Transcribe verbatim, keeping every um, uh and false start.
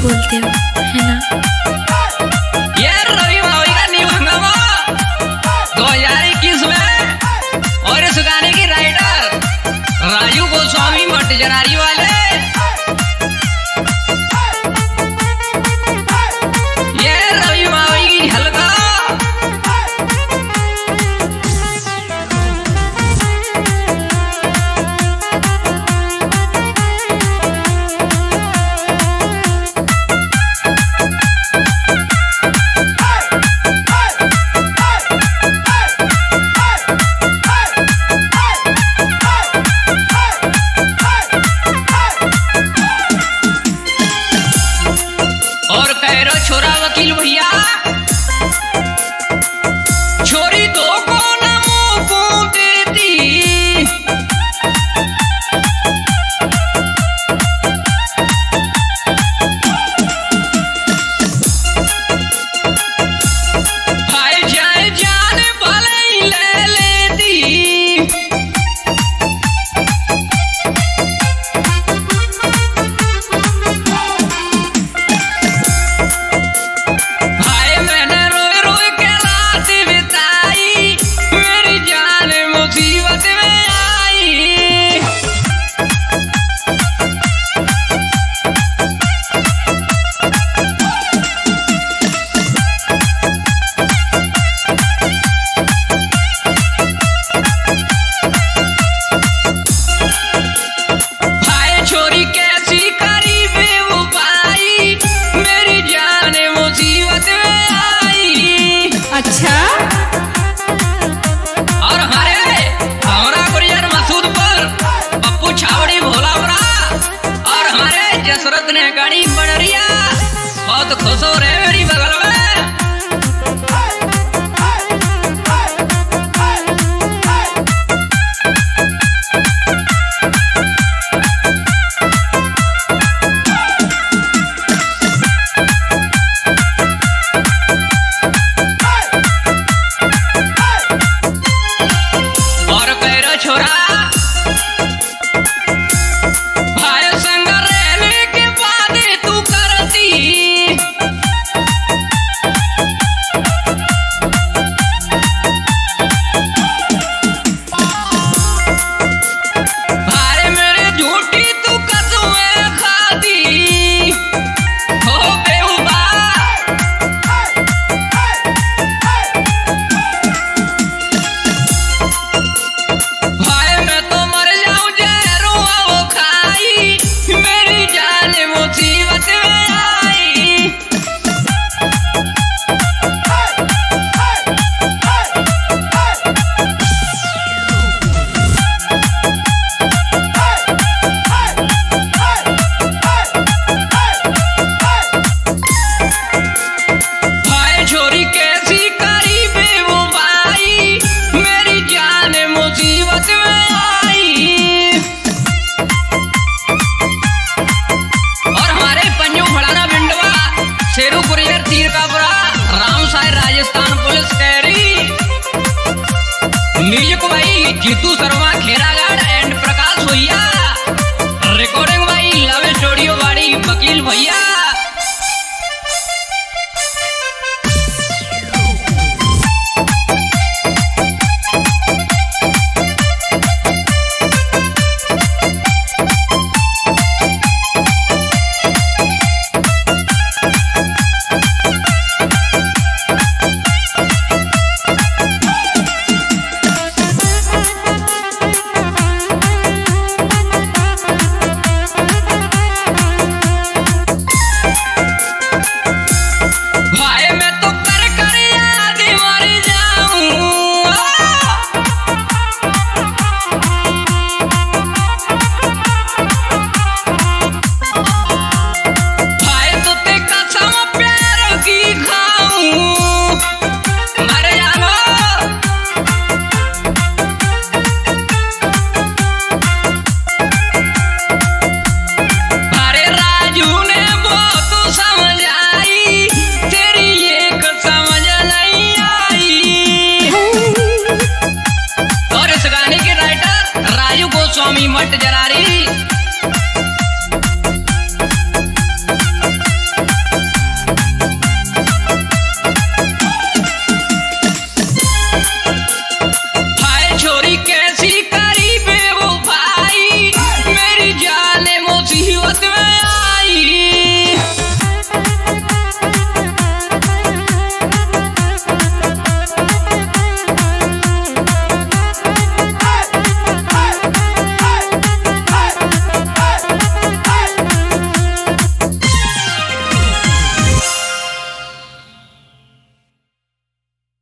बोलते हो, है ना? यार रवि भाई का न्यू हंगामा दो हज़ार इक्कीस में और इस गाने की राइटर राजू गोस्वामी मट जरारी वाले। ये रवि भाई की हल्का छोरा वकील भैया छोरी दो को नमो को देती भाई जाए जान भले ले लेती अच्छा और हमारे हमारा कुरियर मसूद पर पप्पू छावड़ी भोलावरा और हमारे जसरत ने गाड़ी बनरिया बहुत खुश हो रहे मेरी बगल में। राजस्थान पुलिस कैरी म्यूजिक भाई जीतू शर्मा खेरागढ़ एंड प्रकाश भैया रिकॉर्डिंग भाई लव स्टूडियो वाड़ी वकील भैया। स्वामी मट जरारी।